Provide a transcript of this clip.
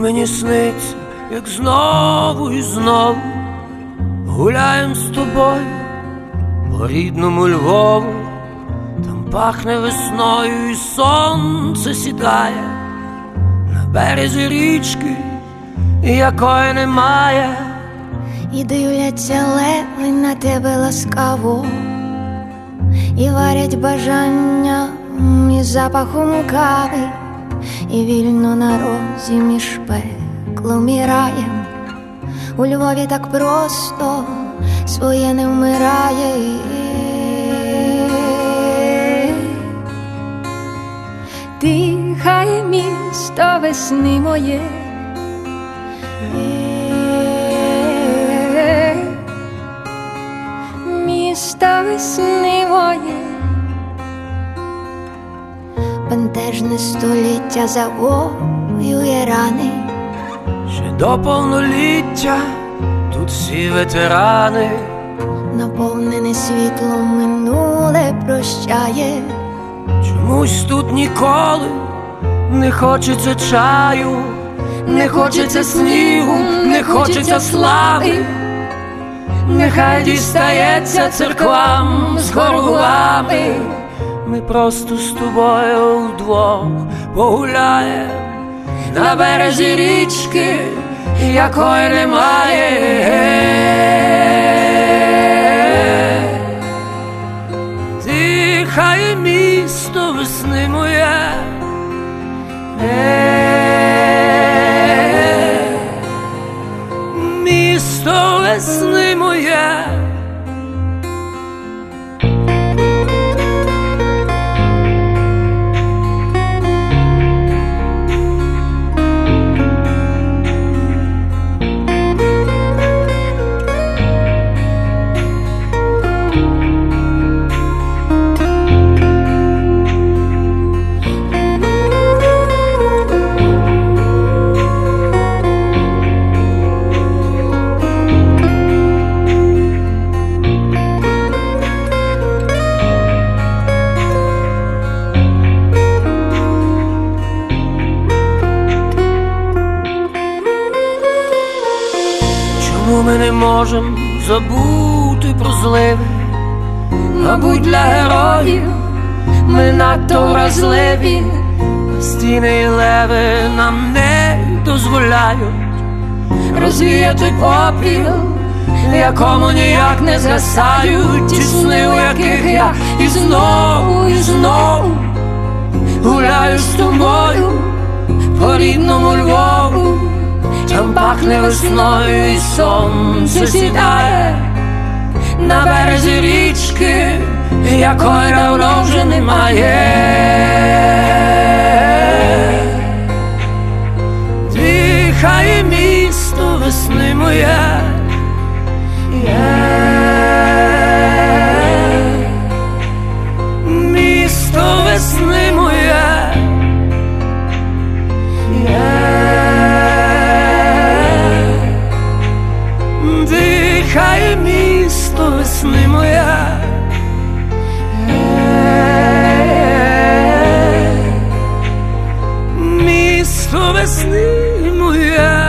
мені сниться, як знову і знову гуляєм з тобою по рідному Львову. Там пахне весною і сонце сідає на березі річки, якої немає. І дивляться леви на тебе ласкаво, і варять бажання із запахом кави, і вільно на розі між пеклом і раєм. У Львові так просто своє не вмирає. Дихає місто весни моє, місто весни моє. Бентежне століття завоює рани. Ще до повноліття тут всі ветерани. Наповнене світлом минуле прощає. Чомусь тут ніколи не хочеться чаю, не хочеться снігу, не хочеться слави. Нехай дістається церквам з горгулами. Ми просто з тобою вдвох погуляєм на березі річки, якої немає. Дихає місто весни моє, місто весни моє. Ми не можем забути про зливи. Мабуть, для героїв ми надто вразливі. Стіни і леви нам не дозволяють розвіяти попіл, якому ніяк не згасають ті сни, у яких я і знову гуляю з тобою по рідному Львову. Там пахне весною і сонце сідає на березі річки, якої давно вже немає. Дихає місто весни моє, місто весни моє. Дихає місто весни моя, місто весни моя.